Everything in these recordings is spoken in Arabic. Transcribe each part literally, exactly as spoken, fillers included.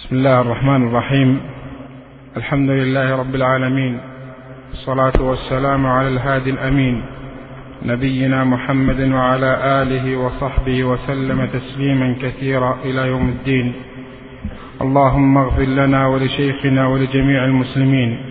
بسم الله الرحمن الرحيم. الحمد لله رب العالمين، الصلاة والسلام على الهادي الأمين نبينا محمد وعلى آله وصحبه وسلم تسليما كثيرا إلى يوم الدين. اللهم اغفر لنا ولشيخنا ولجميع المسلمين.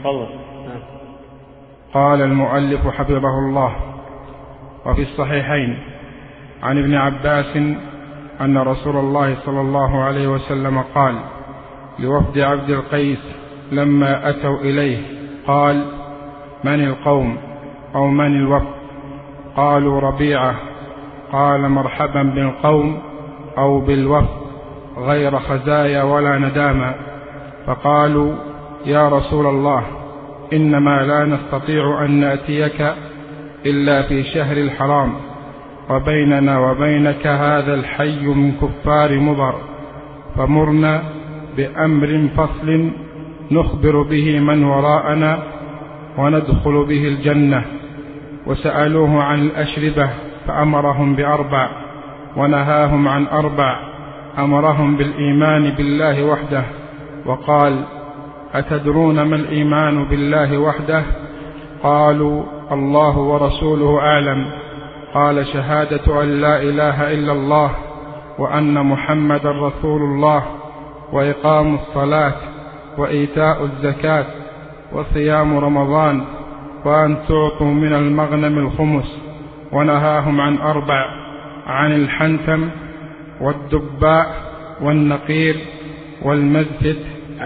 قال المؤلف حفظه الله: وفي الصحيحين عن ابن عباس أن رسول الله صلى الله عليه وسلم قال لوفد عبد القيس لما أتوا إليه قال: من القوم أو من الوفد؟ قالوا: ربيعة. قال: مرحبا بالقوم أو بالوفد غير خزايا ولا ندامة. فقالوا: يا رسول الله، إنما لا نستطيع أن نأتيك إلا في شهر الحرام، وبيننا وبينك هذا الحي من كفار مضر، فمرنا بأمر فصل نخبر به من وراءنا وندخل به الجنة. وسألوه عن الأشربة فأمرهم بأربع ونهاهم عن أربع، أمرهم بالإيمان بالله وحده وقال: أتدرون ما الإيمان بالله وحده؟ قالوا: الله ورسوله أعلم. قال: شهادة أن لا إله إلا الله وأن محمد رسول الله، وإقام الصلاة، وإيتاء الزكاة، وصيام رمضان، وأن تعطوا من المغنم الخمس. ونهاهم عن أربع: عن الحنتم والدباء والنقير والمزفت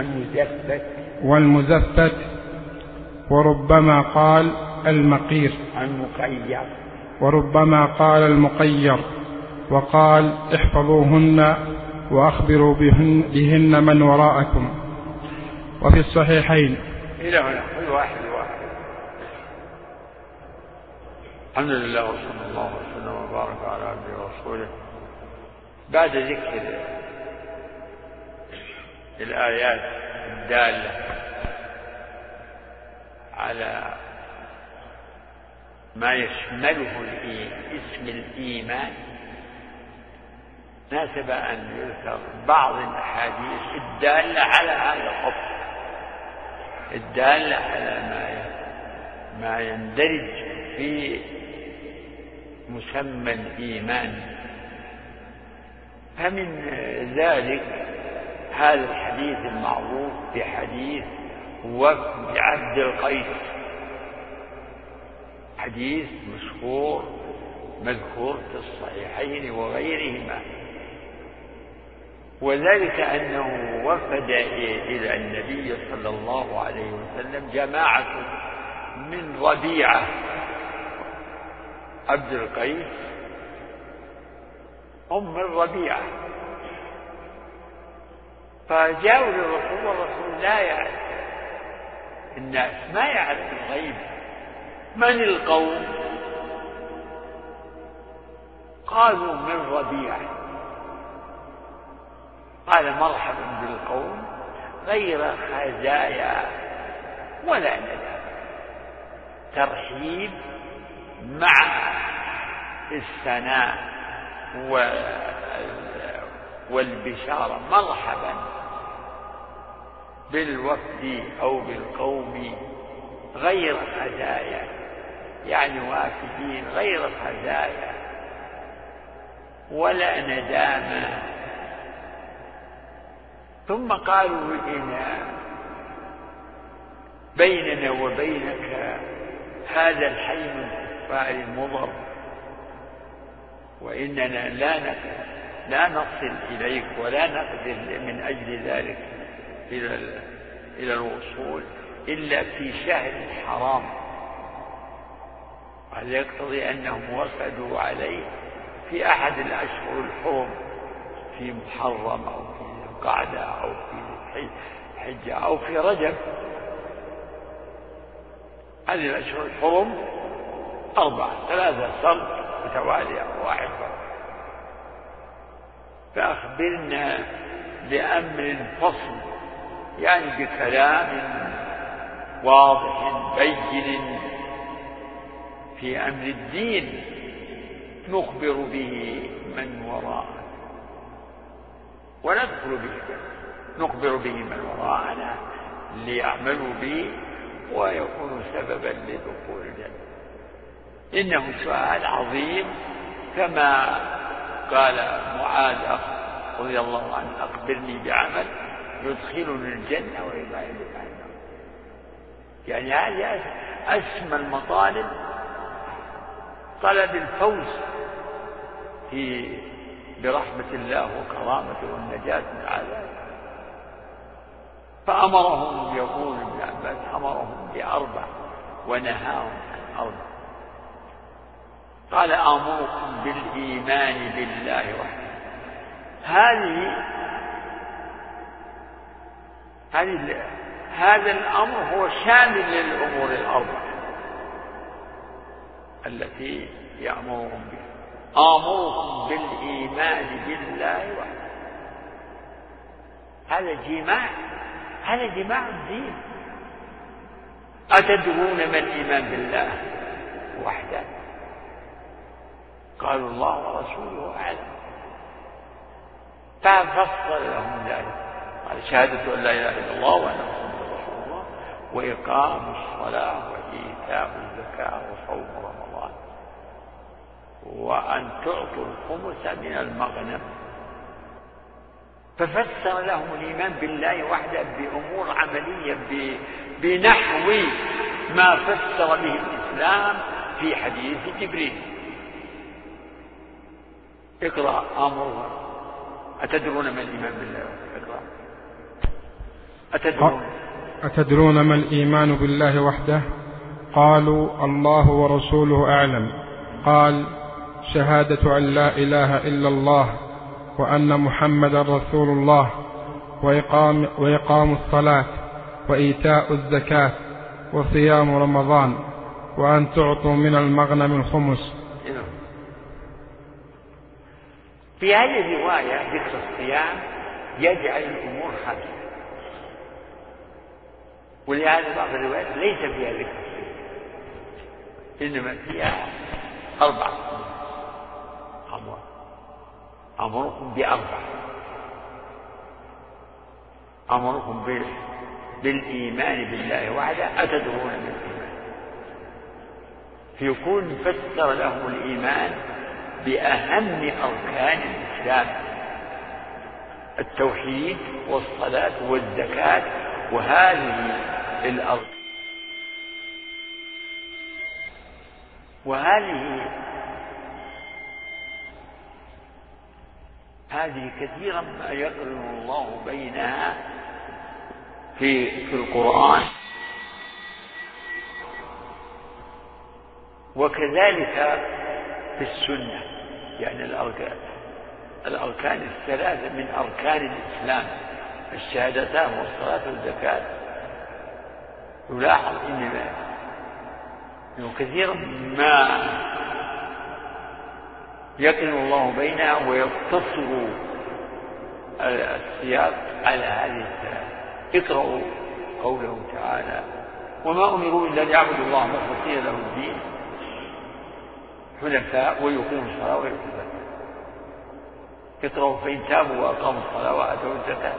والمزفت، وربما قال المقير المقير وربما قال المقير. وقال: احفظوهن وأخبروا بهن, بهن من وراءكم. وفي الصحيحين إلى هنا كل واحد واحد. الحمد لله وصلى الله وسلم وبارك على عبده ورسوله. بعد ذكر الآيات الدالة على ما يشمله اسم الإيمان، ناسب أن يذكر بعض الأحاديث الدالة على هذا الخط، الدالة على ما ما يندرج في مسمى الإيمان. فمن ذلك هذا الحديث المعروف بحديث وفد عبد القيس، حديث مشهور مذكور في الصحيحين وغيرهما. وذلك أنه وفد إلى النبي صلى الله عليه وسلم جماعة من ربيعة عبد القيس، هم من ربيعة، فجاءوا للرسول والرسول لا يعرف، الناس ما يعرف الغيب. من القوم؟ قالوا: من ربيعة. قال: مرحبا بالقوم غير خزايا ولا ندامة. ترحيب مع الثناء والبشارة. مرحبا بالوفد أو بالقوم غير خزايا، يعني وافدين غير خزايا ولا ندامة. ثم قالوا: إن بيننا وبينك هذا الحي من كفار المضر، وإننا لا لا نصل إليك ولا نقدر من أجل ذلك إلى إلى الوصول إلا في شهر الحرام. هذا يقتضي أنهم وفدوا عليه في أحد الأشهر الحرم، في محرم أو في القعدة أو في حجة أو في رجب. هذه الأشهر الحرم أربعة، ثلاثة سرد متوالية واحد. فأخبرنا بأمر فصل، يعني بكلام واضح بين في أمر الدين نخبر به من وراءه وندخل به الجنة. نخبر به من وراءنا ليعملوا به ويكونوا سببا لدخول الجنة. إنه سؤال عظيم، كما قال معاذ رضي الله عنه: أخبرني بعمل يدخلني الجنة ويبعدني عن النار. يعني هذه أسمى المطالب، طلب الفوز في برحمة الله وكرامته والنجاة من عذابه. فأمرهم، يقول ابن عباس، أمرهم بأربع ونهاهم عن أربع. قال: آمركم بالإيمان بالله وحده. هذه هذه هذا الأمر هو شامل للأمور الأربع التي يأمرهم بها. آمركم بالإيمان بالله وحده. هذا جماع، هذا جماع الدين. أتدرون ما الإيمان بالله وحده؟ قالوا: الله ورسوله أعلم. ففصل لهم ذلك، قال: شهادة أن لا إله إلا الله وأن محمدا رسول الله، وإقام الصلاة وإيتاء الزكاة وصوم رمضان، وأن تعطوا الخمس من المغنم. ففسر لهم الإيمان بالله وحده بأمور عملية بنحو ما فسر به الإسلام في حديث جبريل. اقرأ: أمرها. أتدرون ما الإيمان بالله وحده؟ اقرأ: أتدرون أتدرون ما الإيمان بالله وحده؟ قالوا: الله ورسوله أعلم. قال: شهادة أن لا إله إلا الله وأن محمدا رسول الله، وإقام, وإقام الصلاة، وإيتاء الزكاة، وصيام رمضان، وأن تعطوا من المغنم الخمس. في هذه الرواية ذكر الصيام يجعل الأمور خفيفة، ولهذا بعض الروايات ليس فيها ذكر الصيام، إنما فيها أربعة أمور. أمركم بأربع: أمركم بالإيمان بالله وحده. أتدرون من الإيمان؟ فيكون فسر لهم الإيمان بأهم أركان الإسلام: التوحيد والصلاة والزكاة. وهذه الأرض وهذه هذه كثيرا ما يقرن الله بينها في في القرآن، وكذلك في السنة. يعني الأركان الأركان الثلاثة من أركان الإسلام، الشهادتان والصلاة والزكاة، يلاحظ إنه كثيرا ما يقرن الله بينها ويقتصر السياق على هذه الثلاثة. اقرأوا قوله تعالى: وما أمروا إلا ليعبدوا الله مخلصين له الدين حنفاء ويقيموا الصلاة ويؤتوا الزكاة. اقرأوا: فإن تابوا وأقاموا الصلاة وآتوا الزكاة.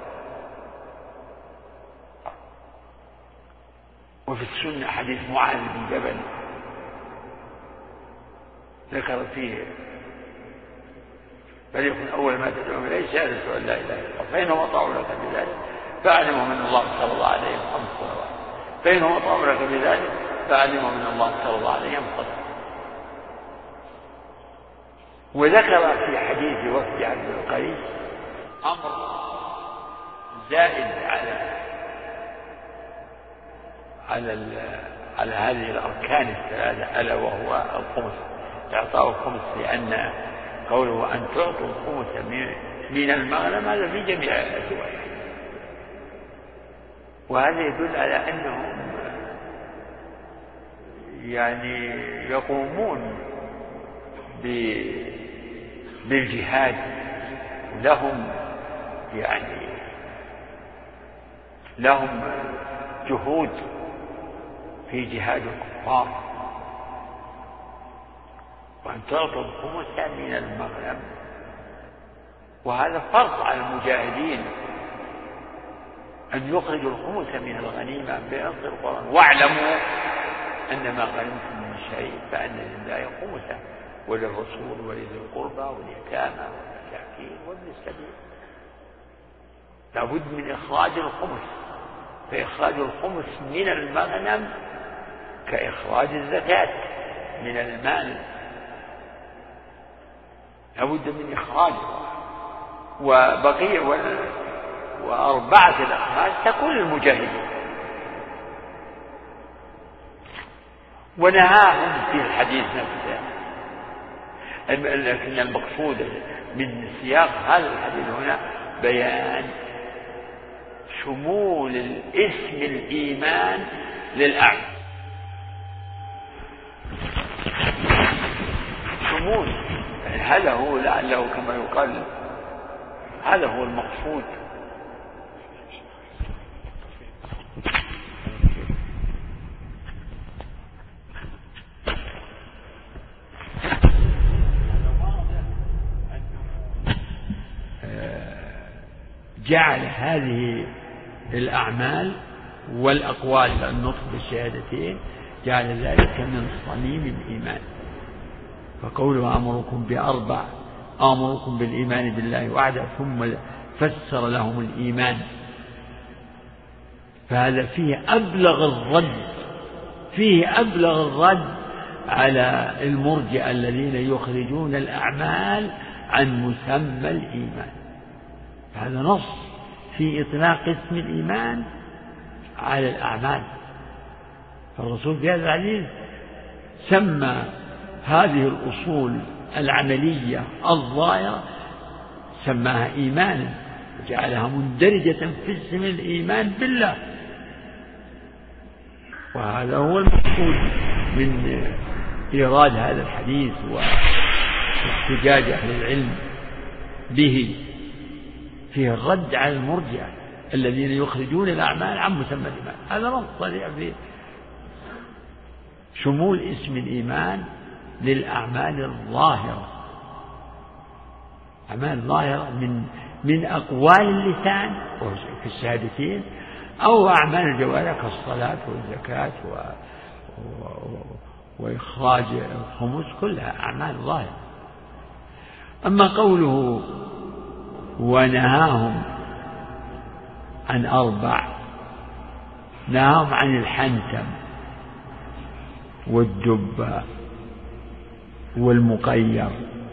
وفي السنة حديث معاذ بن جبل ذكر فيه: فليكن أول ما تدعوهم إليه شهادة أن لا إله إلا الله، فإنهم أطاعوا لك بذلك فأعلموا من الله صلى الله عليه وسلم الصلوات، فإنهم أطاعوا لك بذلك فأعلموا من الله صلى الله عليه وسلم. وذكر في حديث وفد عبد القيس أمر زائد على على على هذه الأركان الثلاثة، ألا وهو الخمس، إعطاء الخمس، لأن قوله أن تعطوا الخمس من المغنم هذا في جميع الأزواج. وهذا يدل على أنهم يعني يقومون بالجهاد، لهم يعني لهم جهود في جهاد الكفار. وأن تعطوا الخمس من المغنم، وهذا فرض على المجاهدين أن يخرجوا الخمس من الغنيمة بنص القرآن واعلموا أن ما غنمتم من شيء فأن لله خمسه وللرسول ولذي القربى واليتامى والمساكين وابن السبيل. لابد من إخراج الخمس، فإخراج الخمس من المغنم كإخراج الزكاة من المال، لابد من إخراجه. وبقية وأربعة الأخماس تكون للمجاهدين. ونهاهم في الحديث نفسه، لكن المقصود من سياق هذا الحديث هنا بيان شمول الاسم الإيمان للأعمال، شمول هذا هو لعله كما يقال هذا هو المقصود. جعل هذه الأعمال والأقوال النطق بالشهادتين جعل ذلك من صميم الإيمان. فقوله أمركم بأربع، أمركم بالإيمان بالله وحده، ثم فسر لهم الإيمان، فهذا فيه أبلغ الرد، فيه أبلغ الرد على المرجئة الذين يخرجون الأعمال عن مسمى الإيمان. هذا نص في إطلاق اسم الإيمان على الأعمال. فالرسول في هذا الحديث سمى هذه الأصول العملية الظاهرة سماها إيمانا، وجعلها مندرجة في اسم الإيمان بالله. وهذا هو المقصود من إيراد هذا الحديث واحتجاج أهل العلم به، فيه الرد على المرجئة الذين يخرجون الأعمال عن مسمى الإيمان. هذا نص صريح في شمول اسم الإيمان للأعمال الظاهرة، أعمال ظاهرة من من أقوال اللسان في الشهادتين، أو أعمال الجوارح كالصلاة والزكاة و... و... وإخراج الخمس، كلها أعمال ظاهرة. أما قوله ونهاهم عن أربع، نهاهم عن الحنتم والدب والمقير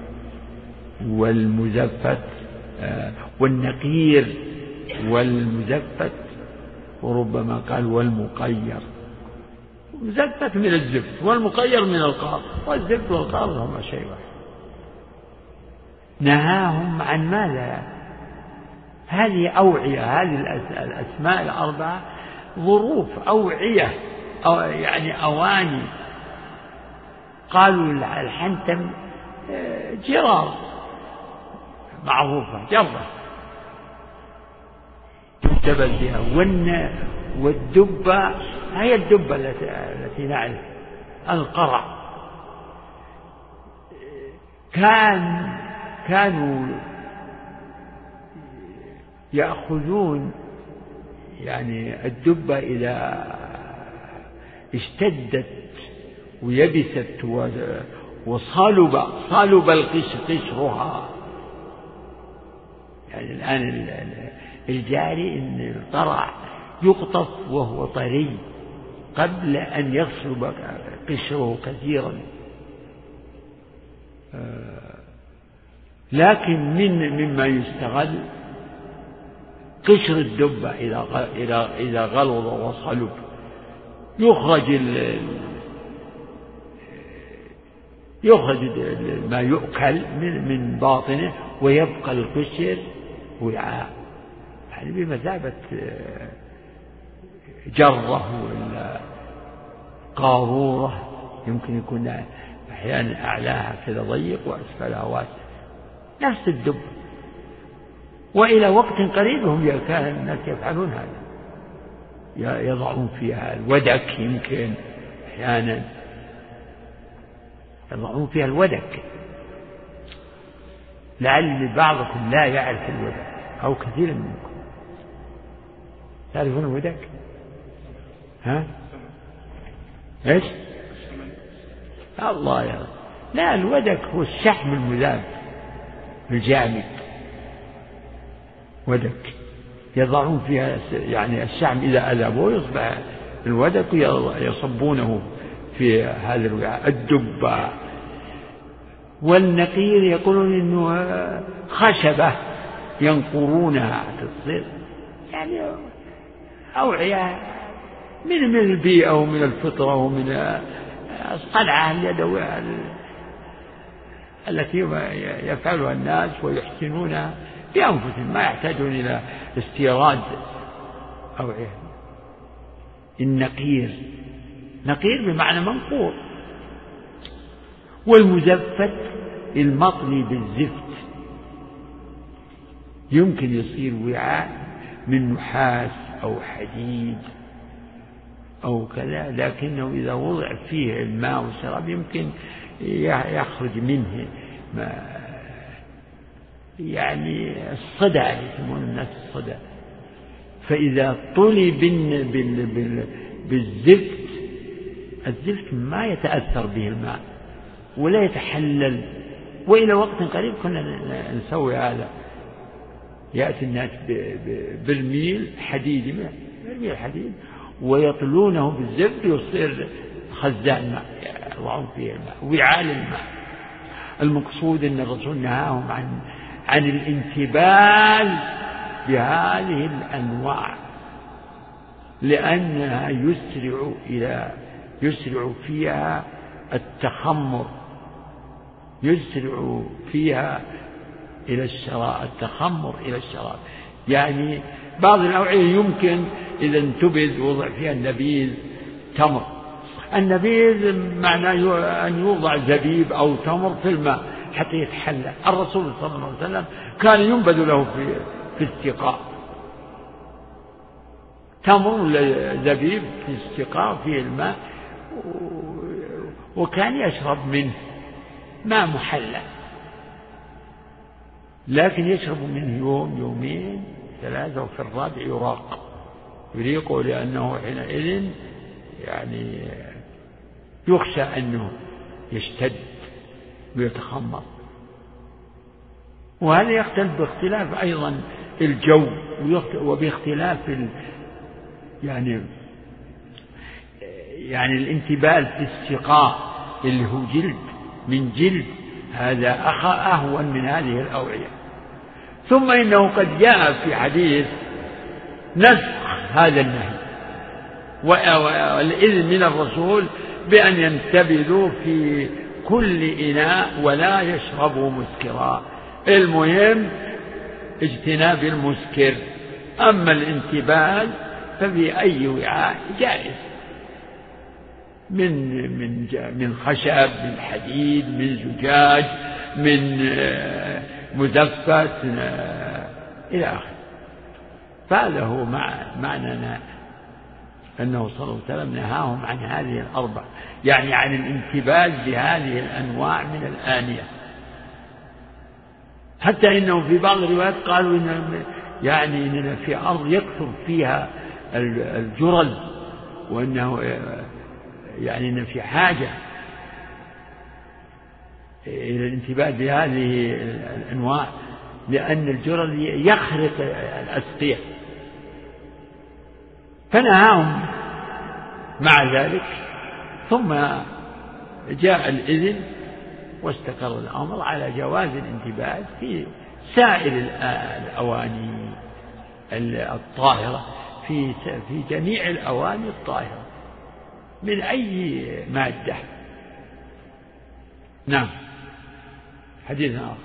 والمزفت والنقير والمزفت، وربما قال والمقير. مزفت من الزفت والمقير من القار، والزفت والقار هما شيء واحد. نهاهم عن ماذا؟ هذه أوعية، هذه الأسماء الأربعة ظروف أوعية، أو يعني أواني. قالوا الحنتم جرار معروفة جرة تجتبل بها، والدبة هي الدبة التي نعرف القرع. كان كانوا يأخذون يعني الدبة إذا اشتدت ويبست وصلب صلب القشر قشرها. يعني الآن الجاري إن القرع يقطف وهو طري قبل أن يصلب قشره كثيرا. لكن من مما يستغل قشر الدبة إذا إذا إذا غلظ وصلب، يخرج ال يخرج ما يؤكل من من باطنه، ويبقى القشر وعاء، يعني بمثابة جرة ولا قارورة، يمكن يكون أحيانا أعلاها كذا ضيق وأسفلها واسع، نفس الدب. وإلى وقت قريب هم كان الناس يفعلون هذا، يضعون فيها الودك، يمكن أحيانا يضعون فيها الودك. لعل بعضكم لا يعرف الودك أو كثير منكم تعرفون الودك؟ ها؟ ايش؟ الله يا رب. لا، الودك هو الشحم المذاب الجامد، ودك يضعون فيها يعني الشحم إذا أذابوه يصبح الودك يصبونه في هذا الوعاء. الدباء والنقير يقولون إنه خشبة ينقرونها تصير يعني أوعية من من البيئة ومن الفطرة ومن الصنعة اليدوية التي يفعلها الناس ويحسنونها بأنفسهم، ما يحتاجون إلى استيراد أوعية. النقير، نقير بمعنى منقور. والمزفت المطلي بالزفت، يمكن يصير وعاء من نحاس أو حديد أو كذا، لكنه إذا وضع فيه الماء والشراب يمكن يخرج منه ما يعني الصدى، يسمون الناس الصدى. فإذا طلي بالزفت، الزفت ما يتأثر به الماء ولا يتحلل. وإلى وقت قريب كنا نسوي هذا، يأتي الناس برميل حديد، برميل حديد ويطلونه بالزفت ويصير خزان ماء يضعون فيه الماء، وعاء الماء. المقصود أن الرسول نهاهم عن عن الانتبال بهذه الأنواع، لأنها يسرع إلى يسرع فيها التخمر، يسرع فيها إلى الشراب، التخمر إلى الشراب. يعني بعض الأوعية يمكن إذا انتبذ وضع فيها النبيذ تمر، النبيذ معناه أن يوضع زبيب أو تمر في الماء حتى يتحلى. الرسول صلى الله عليه وسلم كان ينبذ له في في السقاء تمر زبيب في السقاء فيه الماء، وكان يشرب منه ماء محلى، لكن يشرب منه يوم يومين ثلاثة وفي الرابع يراق يريقه، لأنه حينئذ يعني يخشى أنه يشتد ويتخمر. وهذا يختلف باختلاف أيضا الجو وباختلاف ال يعني يعني الانتبال في السقاء اللي هو جلد من جلد، هذا أهون من هذه الأوعية. ثم إنه قد جاء في حديث نسخ هذا النهي والإذن من الرسول بأن ينتبذوا في كل إناء ولا يشربوا مسكرا. المهم اجتناب المسكر، أما الانتباذ ففي أي وعاء جائز، من من من خشب، من حديد، من زجاج، من مزفت إلى آخره. فهذا هو معنى أنه صلى الله عليه وسلم نهاهم عن هذه الأربع، يعني عن الانتباذ بهذه الأنواع من الآنية. حتى إنه في بعض الروايات قالوا إن يعني إننا في أرض يكثر فيها الجرل، وأنه يعني إن في حاجة إلى الانتباه بهذه الأنواع، لأن الجرل يخرق الأسقية. فنهاهم مع ذلك، ثم جاء الإذن واستقر الأمر على جواز الانتباه في سائر الأواني الطاهرة، في في جميع الأواني الطاهرة من أي مادة. نعم. حديث آخر.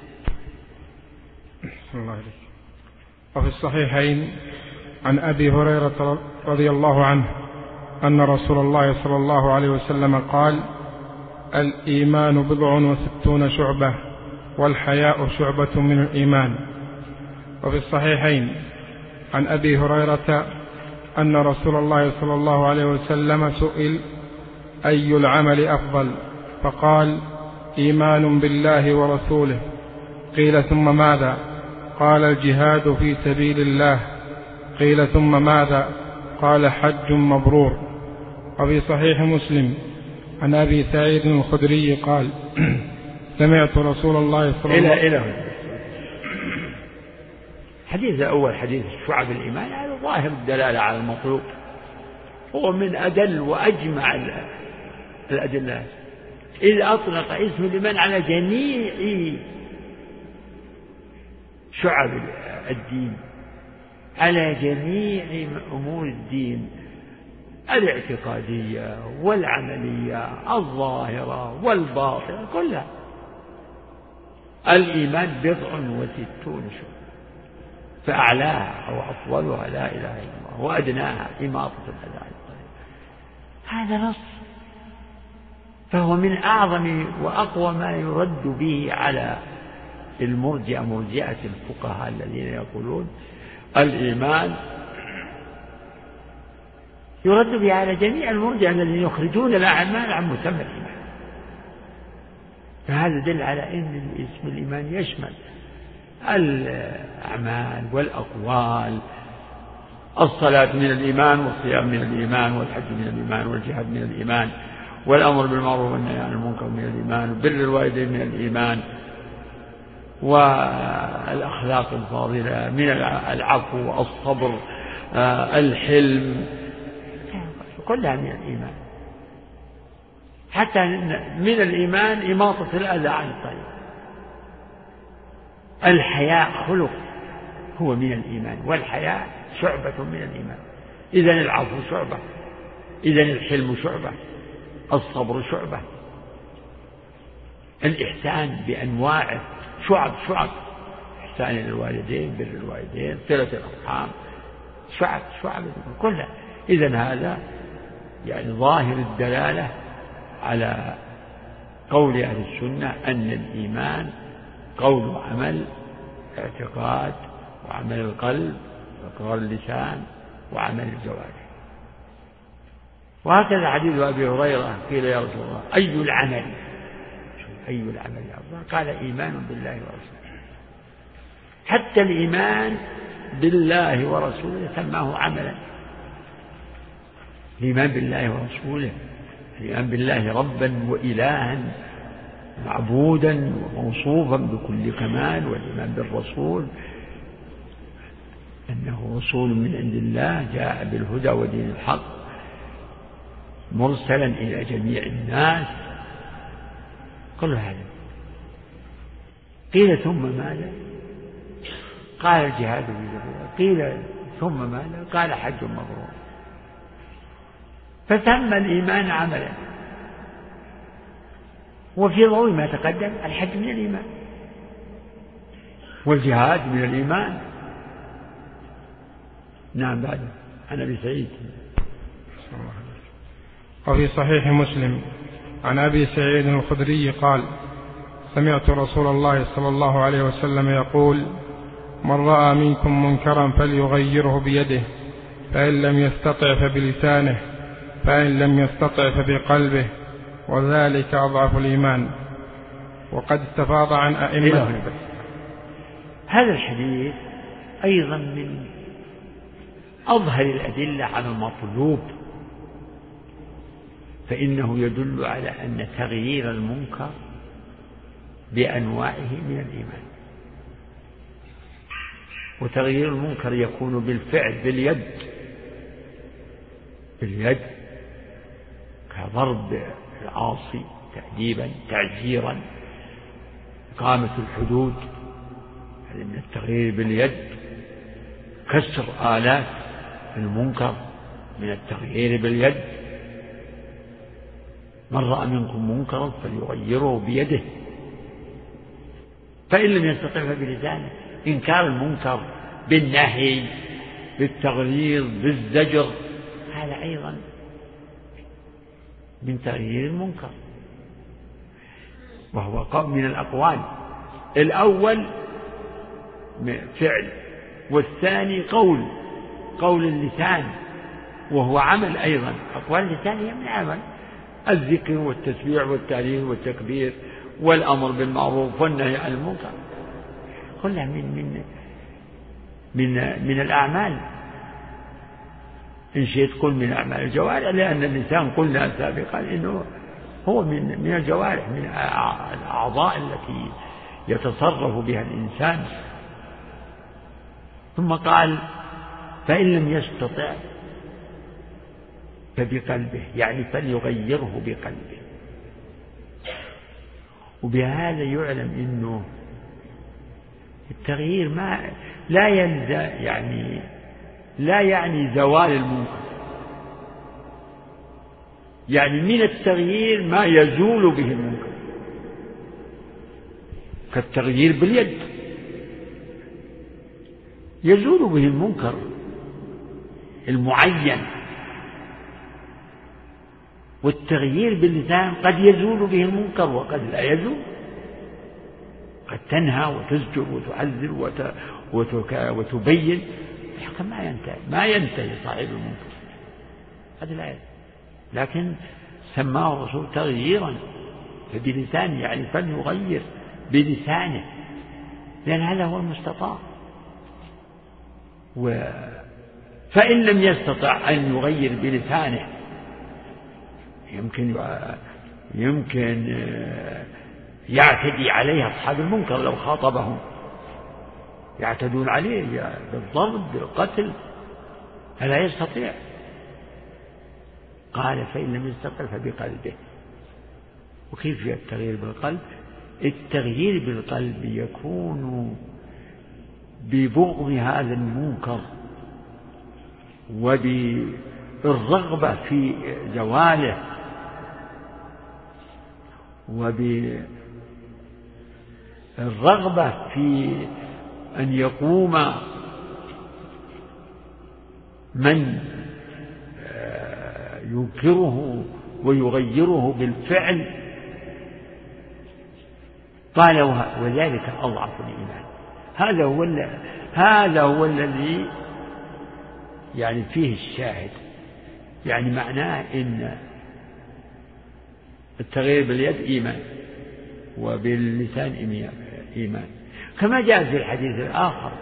الله عليك. وفي الصحيحين عن أبي هريرة رضي الله عنه أن رسول الله صلى الله عليه وسلم قال: الإيمان بضع وستون شعبة والحياء شعبة من الإيمان. وفي الصحيحين عن أبي هريرة أن رسول الله صلى الله عليه وسلم سئل: أي العمل أفضل؟ فقال: إيمان بالله ورسوله. قيل: ثم ماذا؟ قال: الجهاد في سبيل الله. قيل: ثم ماذا؟ قال حج مبرور. وفي صحيح مسلم عن أبي سعيد الخدري قال سمعت رسول الله صلى الله عليه وسلم. حديث الأول حديث شعب الإيمان هذا ظاهر الدلالة على المطلوب، هو من أدل وأجمع الأدلة، إذ أطلق اسم الإيمان على جميع شعب الدين، على جميع أمور الدين الاعتقادية والعملية الظاهرة والباطنة كلها. الإيمان بضع وستون شعب، فأعلاها أو أفضلها لا إله إلا الله، وأدناها إماطة الأذى عن الطريق. هذا نص، فهو من أعظم وأقوى ما يرد به على المرجئة، مرجئة الفقهاء الذين يقولون الإيمان، يرد به على جميع المرجئة الذين يخرجون الأعمال عن مسمى الإيمان. فهذا دل على أن اسم الإيمان يشمل الأعمال والأقوال. الصلاة من الإيمان، والصيام من الإيمان، والحج من الإيمان، والجهاد من الإيمان، والأمر بالمعروف والنهي عن المنكر من الإيمان، وبر الوالدين من الإيمان، والأخلاق الفاضلة من العفو، الصبر، الحلم، كلها من الإيمان. حتى من الإيمان إماطة الأذى عن الطريق. الحياء خلق هو من الإيمان، والحياء شعبة من الإيمان. إذن العفو شعبة، إذن الحلم شعبة، الصبر شعبة، الإحسان بأنواعه شعب شعب، إحسان الوالدين، بر الوالدين، صلة الأرحام، شعب شعب كلها. إذن هذا يعني ظاهر الدلالة على قول أهل السنة أن الإيمان قول وعمل، اعتقاد وعمل القلب وإقرار اللسان وعمل الجوارح. وهكذا حديث أبي هريرة قيل يا رسول الله أي العمل، أي العمل يا الله؟ قال إيمان بالله ورسوله. حتى الإيمان بالله ورسوله سماه عملا. الإيمان بالله ورسوله، الإيمان بالله ربا وإلها معبودا وموصوفا بكل كمال، والإيمان بالرسول أنه رسول من عند الله جاء بالهدى ودين الحق مرسلا إلى جميع الناس. كل هذا. قيل ثم ماذا؟ قال الجهاد في سبيل الله. قيل ثم ماذا؟ قال حج مبرور. فسمى الإيمان عملا. وفي ضوء ما تقدم الحج من الإيمان، والجهاد من الإيمان. نعم. بعد عن أبي سعيد. وفي صحيح مسلم عن أبي سعيد الخدري قال سمعت رسول الله صلى الله عليه وسلم يقول من رأى منكم منكرا فليغيره بيده، فإن لم يستطع فبلسانه، فإن لم يستطع فبقلبه، وذلك أضعف الإيمان. وقد استفاض عن أئمة. هذا الحديث أيضا من أظهر الأدلة على المطلوب، فإنه يدل على أن تغيير المنكر بأنواعه من الإيمان. وتغيير المنكر يكون بالفعل، باليد، باليد كضرب العاصي، تأديبا، تعزيرا، إقامة الحدود، هذا من التغيير باليد. كسر آلات المنكر من التغيير باليد. من رأى منكم منكرا فليغيره بيده، فإن لم يستطع فبلسانه. إنكار المنكر بالنهي، بالتغليظ، بالزجر، هذا أيضا من تغيير المنكر، وهو من الأقوال. الأول فعل، والثاني قول، قول اللسان، وهو عمل أيضا. أقوال اللسان هي من عمل، الذكر والتسبيح والتهليل والتكبير والأمر بالمعروف والنهي عن المنكر، كلها من من من من الأعمال. إن شئت قل من أعمال الجوارح، لأن اللسان قلنا سابقا إنه هو من من الجوارح، من الأعضاء التي يتصرف بها الإنسان. ثم قال فإن لم يستطع فبقلبه، يعني فليغيره بقلبه. وبهذا يعلم إنه التغيير ما لا يلزم، يعني لا يعني زوال المنكر، يعني من التغيير ما يزول به المنكر، كالتغيير باليد يزول به المنكر المعين، والتغيير باللسان قد يزول به المنكر وقد لا يزول، قد تنهى وتزجر وتعذر وتبين، الحق ما ينتهي ما ينتهي صاحب المنكر، هذا لا ينتهي. لكن سماه الرسول تغييرا فبلسانه، يعني فليغير بلسانه، لأن هذا هو المستطاع. و... فإن لم يستطع أن يغير بلسانه، يمكن يمكن يعتدي عليه أصحاب المنكر لو خاطبهم، يعتدون عليه بالضرب بالقتل، فلا يستطيع. قال فإن لم يستطع فبقلبه. وكيف التغيير بالقلب؟ التغيير بالقلب يكون ببغض هذا المنكر وبالرغبة في زواله وبالرغبة في أن يقوم من ينكره ويغيره بالفعل. قال وذلك أضعف الإيمان. هذا هو هذا هو الذي يعني فيه الشاهد، يعني معناه إن التغيير باليد إيمان وباللسان إيمان، كما جاء في الحديث الآخر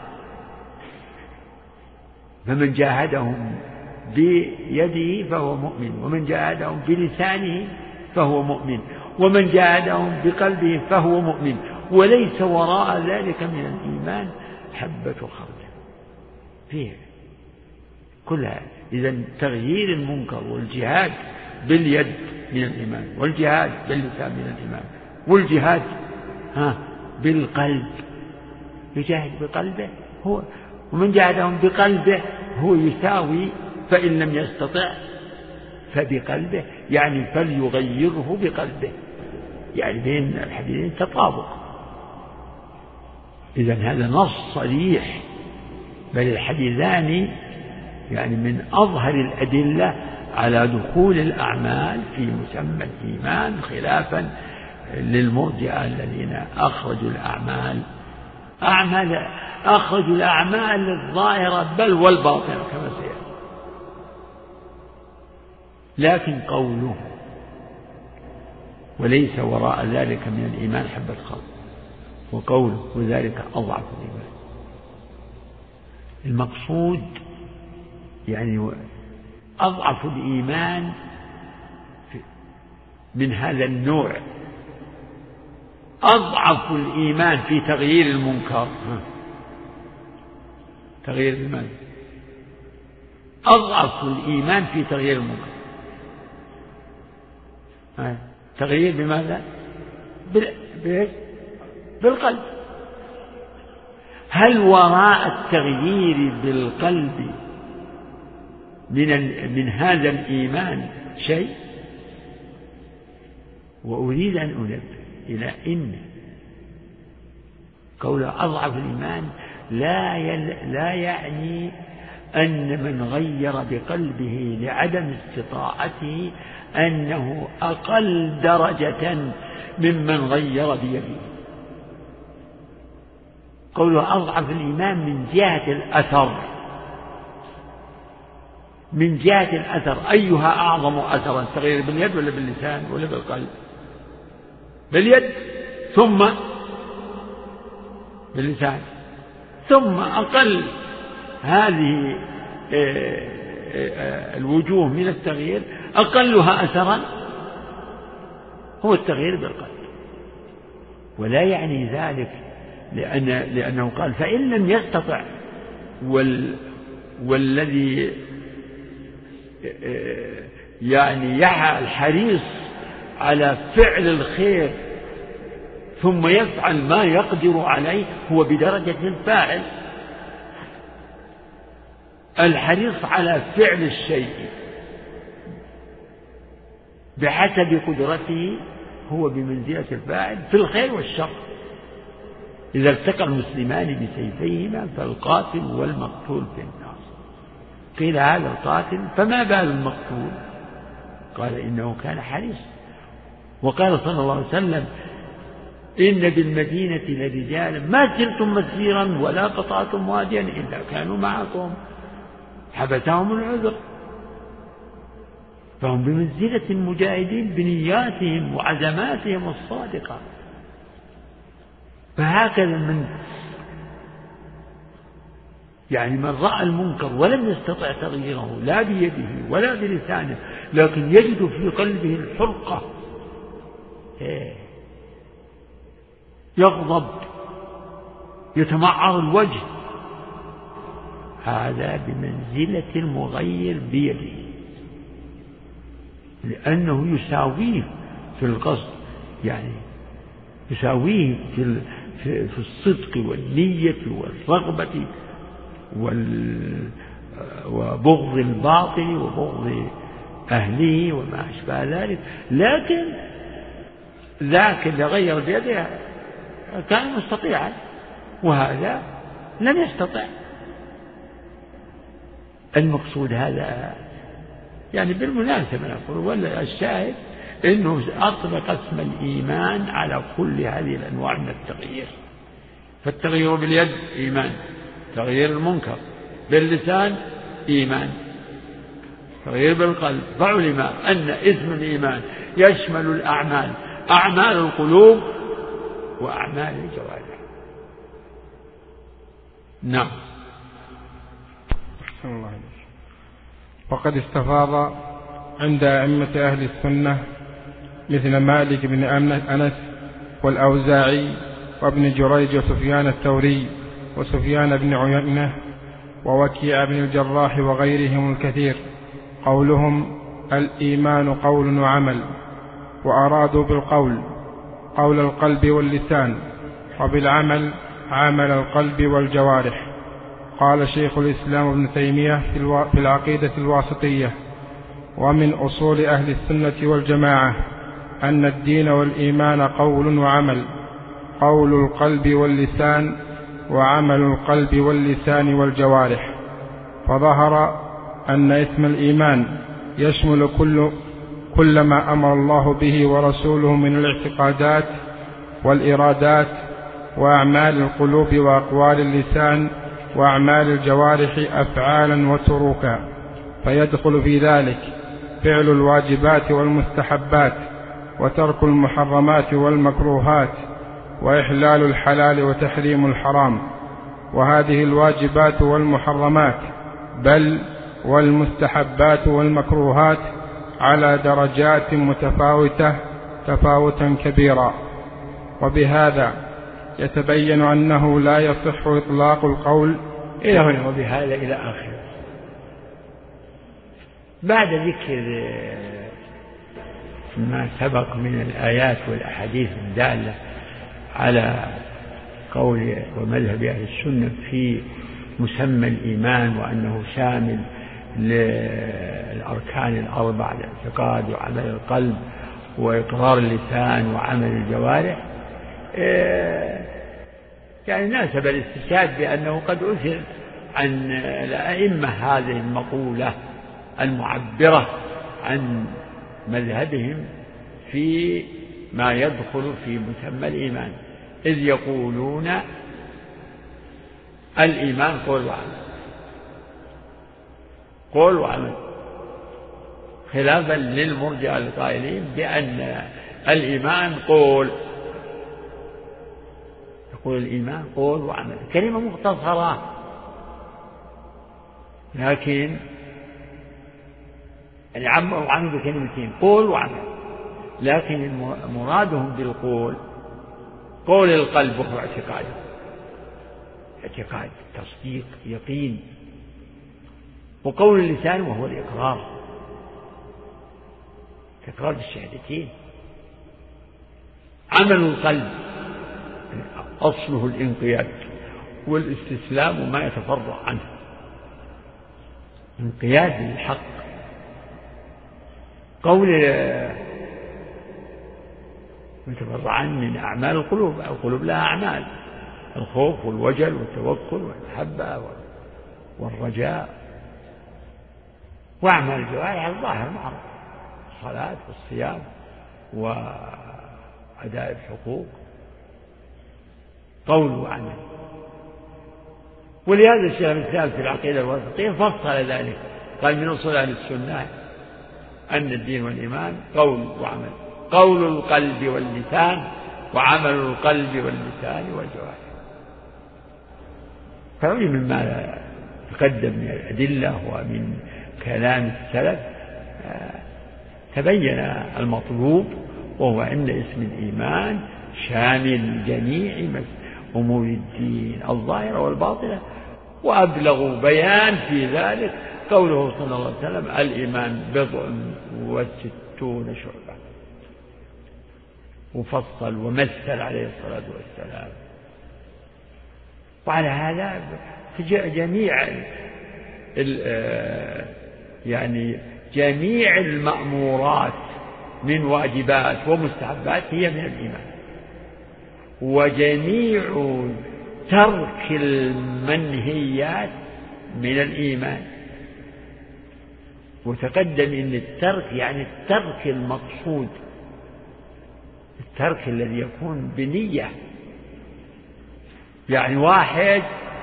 فمن جاهدهم بيده فهو مؤمن، ومن جاهدهم بلسانه فهو مؤمن، ومن جاهدهم بقلبه فهو مؤمن، وليس وراء ذلك من الإيمان حبة خردل فيه كلها. إذن تغيير المنكر والجهاد باليد من الإيمان، والجهاد باللسان من الإيمان، والجهاد ها بالقلب، يجاهد بقلبه هو، ومن جاهدهم بقلبه هو يساوي فإن لم يستطع فبقلبه، يعني فليغيره بقلبه، يعني بين الحديثين تطابق. إذن هذا نص صريح، بل الحديثان يعني من أظهر الأدلة على دخول الأعمال في مسمى الإيمان، خلافا للمرجئة الذين أخرجوا الأعمال أعمال أخرجوا الأعمال الظاهرة بل والباطنة كما سيأتي. لكن قوله وليس وراء ذلك من الإيمان حبة خردل، وقوله وذلك أضعف الإيمان، المقصود يعني أضعف الإيمان من هذا النوع، أضعف الإيمان في تغيير المنكر، تغيير الإيمان أضعف الإيمان في تغيير المنكر. تغيير بماذا؟ بالقلب. هل وراء التغيير بالقلب من من هذا الإيمان شيء؟ وأريد أن أنبه إلى إن قول أضعف الإيمان لا يل لا يعني أن من غير بقلبه لعدم استطاعته أنه أقل درجة ممن غير بيده. قوله أضعف الإيمان من جهة الأثر، من جهة الأثر أيها أعظم أثرا، تغيير باليد ولا باللسان ولا بالقلب؟ باليد ثم باللسان، ثم أقل هذه الوجوه من التغيير أقلها أثرا هو التغيير بالقلب. ولا يعني ذلك لأن لأنه قال فإن لم يستطع، وال والذي يعني يعى الحريص على فعل الخير ثم يفعل ما يقدر عليه هو بدرجة الفاعل. الحريص على فعل الشيء بحسب قدرته هو بمنزلة الفاعل في الخير والشر. إذا التقى المسلمان بسيفيهما فالقاتل والمقتول في النار. قيل هذا القاتل فما بال المقتول؟ قال إنه كان حريصا. وقال صلى الله عليه وسلم إن بالمدينة لرجالا ما سرتم مسيرا ولا قطعتم واديا إلا كانوا معكم حبسهم العذر. فهم بمنزلة المجاهدين بنياتهم وعزماتهم الصادقة. فهكذا من يعني من رأى المنكر ولم يستطع تغييره لا بيده ولا بلسانه لكن يجد في قلبه الحرقة، يغضب، يتمعر الوجه، هذا بمنزلة المغير بيده، لأنه يساويه في القصد، يعني يساويه في في الصدق والنية والرغبة وبغض الباطل وبغض أهله وما أشبه ذلك. لكن ذاك اللي غير بيده كان مستطيعا وهذا لم يستطع. المقصود هذا يعني بالمناسبة نقول ولا الشاهد إنه أطلق اسم الإيمان على كل هذه الأنواع من التغيير. فالتغيير باليد إيمان، تغيير المنكر باللسان إيمان، تغيير بالقلب. فعلم أن اسم الإيمان يشمل الأعمال، أعمال القلوب وأعمال الجوارح. نعم. وقد استفاض عند أئمة أهل السنة مثل مالك بن أنس والأوزاعي وابن جريج وسفيان الثوري وسفيان بن عيينة ووكيع بن الجراح وغيرهم الكثير قولهم الإيمان قول وعمل، وأرادوا بالقول قول القلب واللسان، وبالعمل عمل القلب والجوارح. قال شيخ الإسلام ابن تيمية في العقيدة الواسطية: ومن أصول أهل السنة والجماعة أن الدين والإيمان قول وعمل، قول القلب واللسان وعمل القلب واللسان والجوارح. فظهر أن اسم الإيمان يشمل كل, كل ما أمر الله به ورسوله من الاعتقادات والإرادات وأعمال القلوب وأقوال اللسان وأعمال الجوارح أفعالا وتروكا، فيدخل في ذلك فعل الواجبات والمستحبات وترك المحرمات والمكروهات وإحلال الحلال وتحريم الحرام. وهذه الواجبات والمحرمات بل والمستحبات والمكروهات على درجات متفاوتة تفاوتا كبيرا. وبهذا يتبين أنه لا يصح إطلاق القول إلى هنا وبهذا إلى آخره. بعد ذكر ما سبق من الآيات والأحاديث الدالة على قول ومذهب أهل السنة في مسمى الإيمان وأنه شامل للأركان الأربع: الاعتقاد وعمل القلب وإقرار اللسان وعمل الجوارح، يعني ناسب الاستشهاد بأنه قد أثر عن الأئمة هذه المقولة المعبرة عن مذهبهم في ما يدخل في مسمى الإيمان، إذ يقولون الإيمان قول وعمل، قول وعمل، خلافا للمرجئة القائلين بأن الإيمان قول، يقول الإيمان قول وعمل، كلمة مختصرة، لكن الإيمان قول وعمل. الإيمان قول وعمل، كلمة مختصرة، لكن الإيمان قول وعمل، كلمة مختصرة، لكن الإيمان قول وعمل، كلمة مختصرة، لكن الإيمان قول وعمل، كلمة مختصرة، لكن الإيمان قول وعمل، كلمة مختصرة، لكن يعني عبروا عنه بكلمتين قول وعمل، لكن مرادهم بالقول قول القلب وهو اعتقاد، اعتقاد تصديق يقين، وقول اللسان وهو الإقرار، إقرار بالشهادتين. عمل القلب أصله الانقياد والاستسلام وما يتفرع عنه، انقياد للحق. قول يتفرعان من أعمال القلوب، القلوب لها أعمال، الخوف والوجل والتوكل والمحبة والرجاء، وأعمال الجوارح الظاهر معروف، الصلاة والصيام وأداء الحقوق، قول وعمل. ولهذا الشيخ الإسلام في العقيدة الواسطية فصل ذلك، قال من أصول أهل السنة أن الدين والإيمان قول وعمل، قول القلب واللسان وعمل القلب واللسان والجوارح. فهذا مما تقدم من الأدلة ومن كلام السلف تبين المطلوب، وهو أن اسم الإيمان شامل جميع أمور الدين الظاهرة والباطنة، وأبلغ بيان في ذلك قوله صلى الله عليه وسلم الإيمان بضع وستون شعبة، وفصل ومثل عليه الصلاة والسلام. وعلى هذا جميع يعني جميع المأمورات من واجبات ومستحبات هي من الإيمان، وجميع ترك المنهيات من الإيمان. وتقدم إن الترك يعني الترك المقصود، الترك الذي يكون بنية. يعني واحد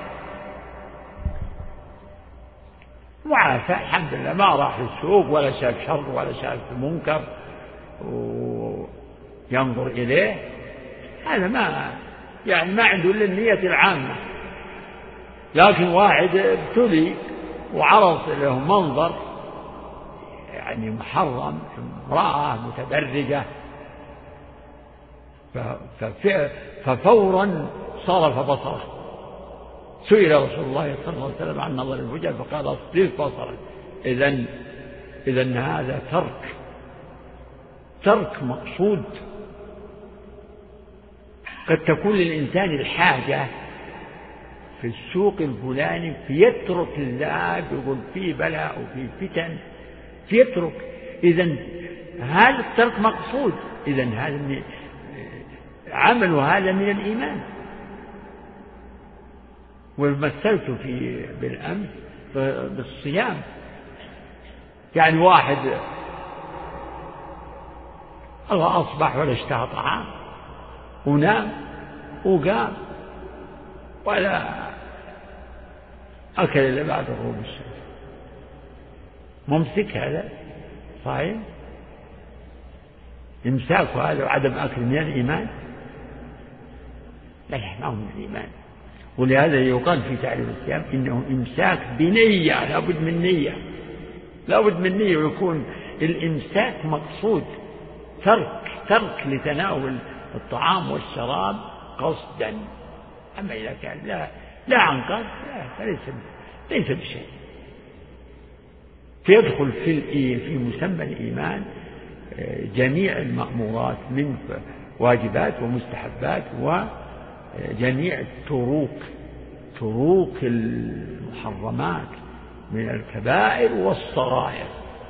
معافى الحمد لله، ما راح السوق ولا شاف شر ولا شاف منكر وينظر إليه، هذا ما يعني ما عنده إلا النية العامة. لكن واحد ابتلي وعرض له منظر يعني محرم، امرأة متبرجة، ففورا صرف بصره. سئل رسول الله صلى الله عليه وسلم عن نظر الوجه فقال اصرف بصرك. إذن إذن هذا ترك ترك مقصود. قد تكون للإنسان الحاجة في السوق الفلاني فيترك الذهب، يقول فيه بلاء وفيه فتن فيترك. إذن هذا الترك مقصود، إذن هذا عمل هذا من الإيمان. ومثلت في بالأمس بالصيام، يعني واحد الله أصبح ولا اشتهى طعام ونام وقام ولا أكل إلا بعد غروب الشمس، ممسك هذا صايم؟ إمساك هذا وعدم أكل من الإيمان؟ لا، ما هو من الإيمان. ولهذا يقال في تعريف الصيام إنه إمساك بنية، لابد من نية، لابد من نية، ويكون الإمساك مقصود، ترك ترك لتناول الطعام والشراب قصدا. أما إذا كان لا لا عن قصد فليس ليس بشيء. فيدخل في في مسمى الإيمان جميع المأمورات من واجبات ومستحبات، وجميع التروك تروك المحرمات من الكبائر والصغائر.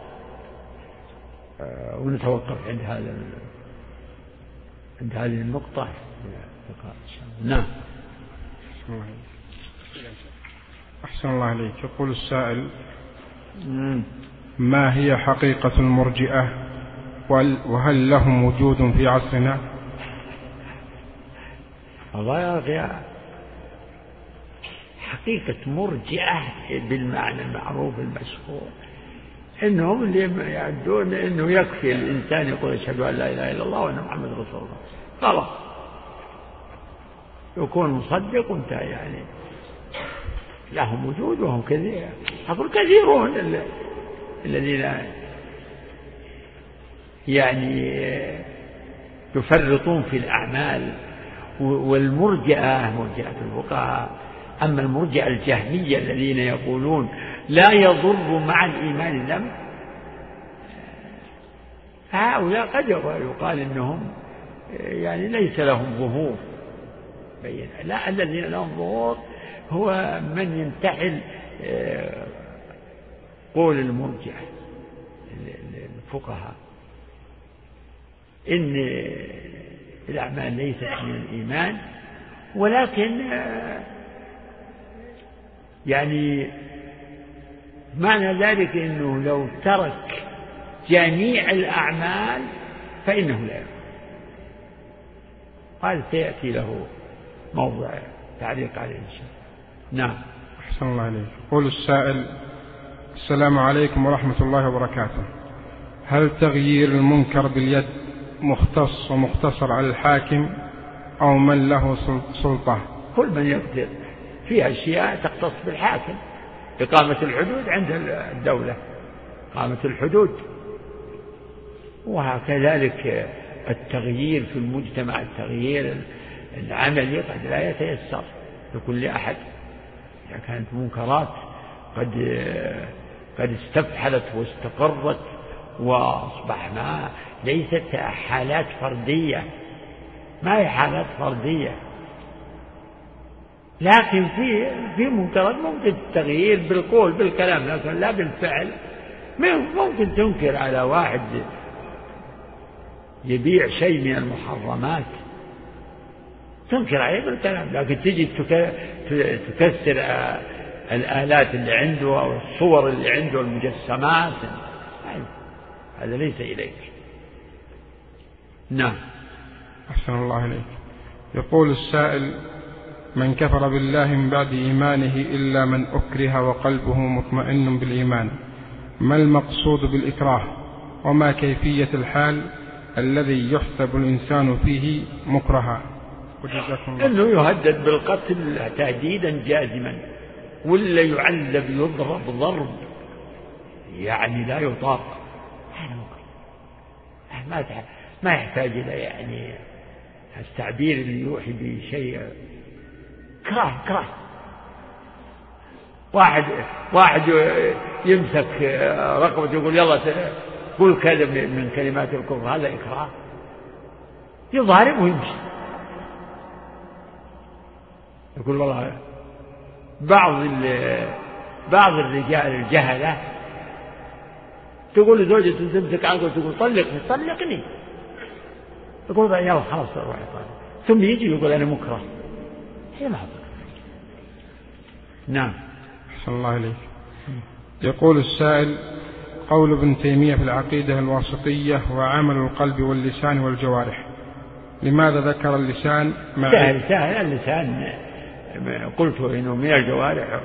ونتوقف عند هذا عند هذه النقطة. نعم. أحسن الله عليك. يقول السائل: ما هي حقيقة المرجئة، وهل لهم وجود في عصرنا؟ الله يا أخي، حقيقة مرجئة بالمعنى المعروف المشهور إنهم اللي يعدون إنه يكفي الإنسان يقول أشهد أن لا إله إلا الله وأن محمد رسول الله، خلاص يكون مصدق وانتهى. يعني لهم وجود وهم كثير، أقول كثيرون الذين يعني يفرطون في الأعمال. والمرجئة مرجئة الفقهاء، أما المرجئة الجهمية الذين يقولون لا يضر مع الإيمان ذنب، هؤلاء قد يقال إنهم يعني ليس لهم ظهور بين. لا، الذين لهم ظهور هو من ينتحل قول المرجئة الفقهاء إن الأعمال ليست من الإيمان، ولكن يعني معنى ذلك أنه لو ترك جميع الأعمال فإنه لا يكفر. هذا سيأتي له موضع تعليق عليه إن شاء الله. نعم. أحسن الله عليك. يقول السائل: السلام عليكم ورحمة الله وبركاته. هل تغيير المنكر باليد مختص ومختصر على الحاكم أو من له سلطة؟ كل من يقدر. في أشياء تختص بالحاكم، إقامة الحدود عند الدولة، إقامة الحدود. وكذلك التغيير في المجتمع، التغيير العملي قد لا يتيسر لكل أحد. إذا كانت منكرات قد قد استفحلت واستقرت وأصبح ما ليست حالات فردية، ما هي حالات فردية، لكن في في منكرات ممكن التغيير بالقول بالكلام، لكن لا بالفعل. ممكن تنكر على واحد يبيع شيء من المحرمات، تنكر عليه بالكلام، لكن تجي تكسر الآلات اللي عنده أو الصور اللي عنده المجسمات، هذا ليس إليك. نعم. أحسن الله إليك. يقول السائل: من كفر بالله من بعد إيمانه إلا من أكره وقلبه مطمئن بالإيمان، ما المقصود بالإكراه، وما كيفية الحال الذي يحسب الإنسان فيه مكرها؟ أنه يهدد بالقتل تهديدا جازما، ولا يعذب يضرب ضرب يعني لا يطاق. ما ما يحتاج إلى يعني التعبير اللي يوحي بشيء. كره كره واحد واحد يمسك رقبته يقول يلا قول كلمة من كلمات الكفر، هذا إكراه. يضارب ويمشي. يقول والله بعض بعض الرجال الجهلة تقول لزوجته تمسك عنقه تقول طلقني طلقني، يقول يلا خلاص روح طالق، ثم يجي يقول أنا مكره. هي ما حصل. نعم. أحسن الله إليك. يقول السائل: قول ابن تيمية في العقيدة الواسطية: وعمل القلب واللسان والجوارح، لماذا ذكر اللسان مع سهل سهل اللسان قلت إنه من الجوارح،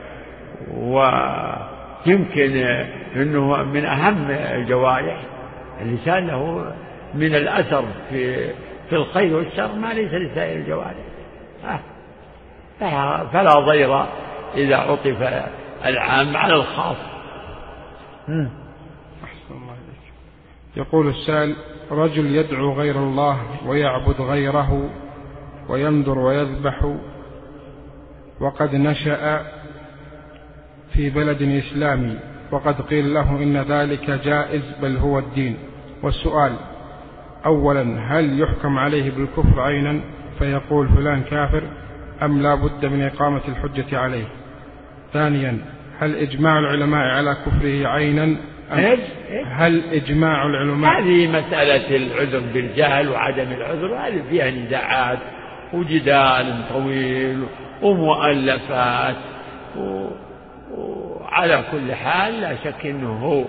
ويمكن إنه من أهم الجوارح. اللسان له من الأثر في في الخير والشر ما ليس لسائر الجوارح. فلا ضير إذا عطف العام على الخاص. أحسن الله عليك. يقول السائل: رجل يدعو غير الله ويعبد غيره وينذر ويذبح، وقد نشأ في بلد إسلامي، وقد قيل له إن ذلك جائز بل هو الدين. والسؤال: أولا، هل يحكم عليه بالكفر عينا فيقول فلان كافر، أم لا بد من إقامة الحجة عليه؟ ثانيا، هل إجماع العلماء على كفره عينا أم هل إجماع العلماء؟ هذه مسألة العذر بالجهل وعدم العذر هذه فيها نزاعات وجدال طويل ومؤلفات، وعلى كل حال لا شك أنه هو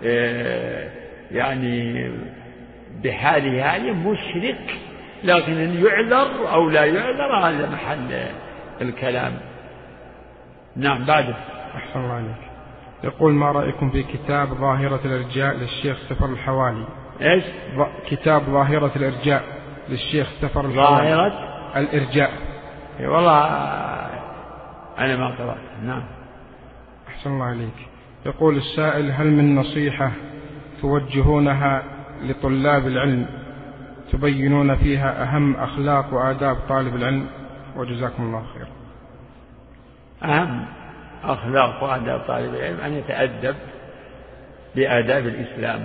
يعني بحاله هذه مشرك، لكن أن يعذر أو لا يعذر هذا محل الكلام. نعم. بعد. أحسن الله عليك. يقول: ما رأيكم في كتاب ظاهرة الإرجاء للشيخ سفر الحوالي؟ إيش؟ كتاب ظاهرة الإرجاء للشيخ سفر الحوالي. ظاهرة الإرجاء. والله أنا ما قرأت. نعم. أحسن الله عليك. يقول السائل: هل من نصيحة توجهونها لطلاب العلم تبينون فيها أهم أخلاق وآداب طالب العلم، وجزاكم الله خير. أهم أخلاق وآداب طالب العلم أن يتأدب بآداب الإسلام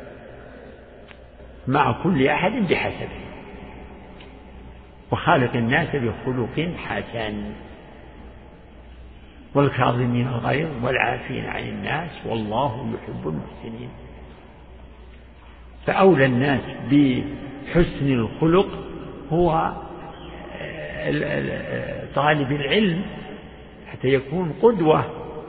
مع كل أحد بحسبه، وخالق الناس بخلق حسن، والكاظمين الغيظ والعافين عن الناس والله يحب المحسنين. فأولى الناس بحسن الخلق هو طالب العلم حتى يكون قدوة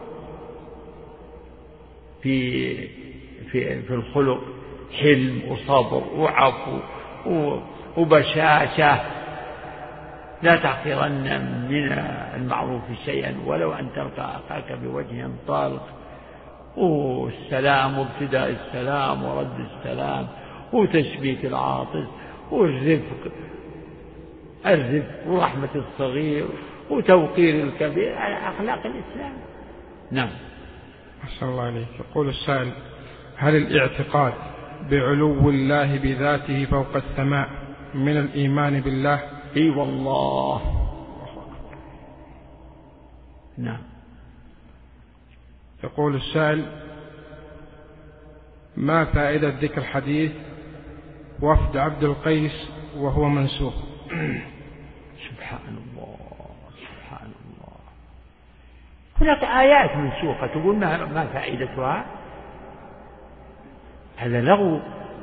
في في في الخلق، حلم وصبر وعفو وبشاشة. لا تحقرن من المعروف شيئا ولو أن تلقى أخاك بوجه طلق، والسلام وابتداء السلام ورد السلام وتشبيك العاطس والرفق الرفق ورحمة الصغير وتوقير الكبير على أخلاق الإسلام. نعم. أحسن الله عليك. يقول السائل: هل الاعتقاد بعلو الله بذاته فوق السماء من الإيمان بالله؟ اي والله. نعم. يقول السائل: ما فائدة ذكر حديث وفد عبد القيس وهو منسوخ؟ سبحان الله سبحان الله. هناك آيات منسوخة تقول ما, ما فائدتها؟ هذا لغو.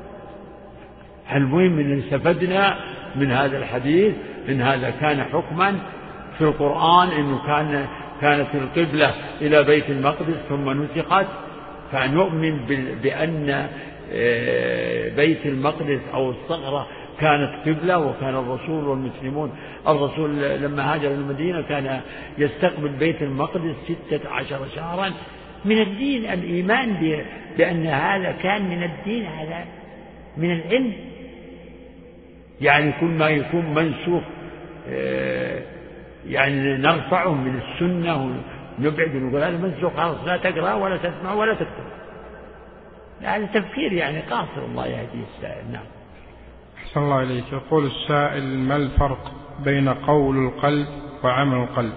المهم أن استفدنا من هذا الحديث إن هذا كان حكما في القرآن، إنه كان كانت القبلة إلى بيت المقدس ثم نسخت، فنؤمن بأن بيت المقدس أو الصخرة كانت قبلة، وكان الرسول والمسلمون الرسول لما هاجر المدينة كان يستقبل بيت المقدس ستة عشر شهرا. من الدين الإيمان بأن هذا كان من الدين، هذا من العلم. يعني كل ما يكون منسوخ يعني نرفعه من السنة ونبعد ونقول هذا منسوخ خلاص لا تقرأ ولا تسمع ولا تكتب. هذا تفكير يعني قاصر. الله يهدي السائل. نعم. أحسن الله إليك. يقول السائل: ما الفرق بين قول القلب وعمل القلب؟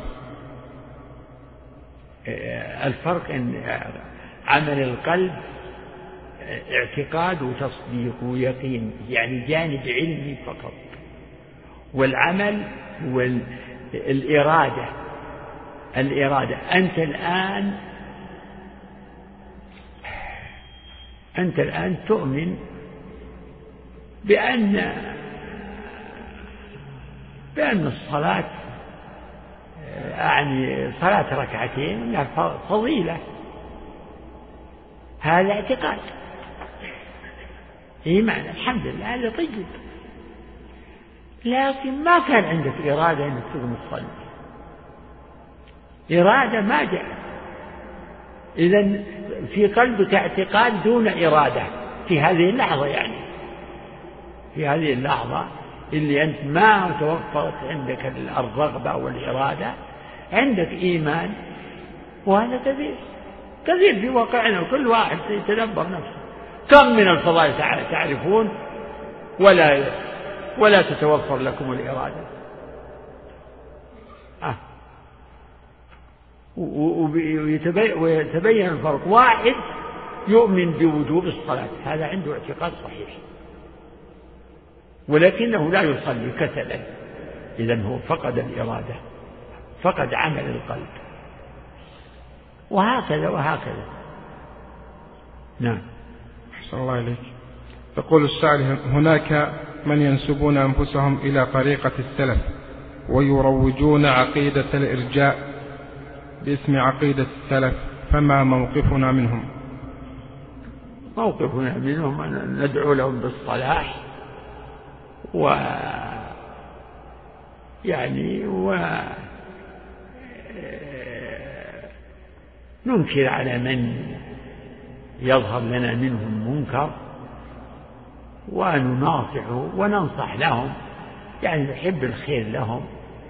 الفرق أن عمل القلب اعتقاد وتصديق ويقين، يعني جانب علمي فقط، والعمل هو الإرادة. الإرادة أنت الآن أنت الآن تؤمن بأن بأن الصلاة يعني صلاة ركعتين إنها فضيلة، هذا اعتقاد. إيه معنى الحمد لله هذا طيب، لكن ما كان عندك إرادة أنك تقوم تصلي، إرادة ما جاء. إذن في قلبك اعتقاد دون إرادة في هذه اللحظة، يعني في هذه اللحظة اللي أنت ما توفرت عندك الرغبة والإرادة، عندك إيمان، وهذا كثير كثير في واقعنا، وكل واحد يتدبر نفسه. كم من الفضائل تعرفون ولا ولا تتوفر لكم الإرادة. آه. ويتبين الفرق. واحد يؤمن بوجوب الصلاة، هذا عنده اعتقاد صحيح، ولكنه لا يصلي كسلا، إذن هو فقد الإرادة، فقد عمل القلب، وهكذا وهكذا. نعم. أحسن الله إليك. يقول السائل: هناك من ينسبون أنفسهم إلى طريقة السلف ويروجون عقيدة الإرجاء باسم عقيدة السلف، فما موقفنا منهم؟ موقفنا منهم أن ندعو لهم بالصلاح، و يعني و ننكر على من يظهر لنا منهم منكر، ونناصحه وننصح لهم، يعني نحب الخير لهم،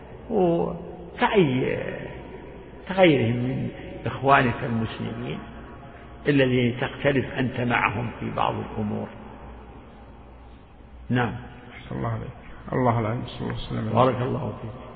وكأي كغيرهم من إخوانك المسلمين الذين تختلف أنت معهم في بعض الأمور. نعم. أحسن الله عليك. الله العظيم. صلى الله عليه وسلم. بارك الله فيك.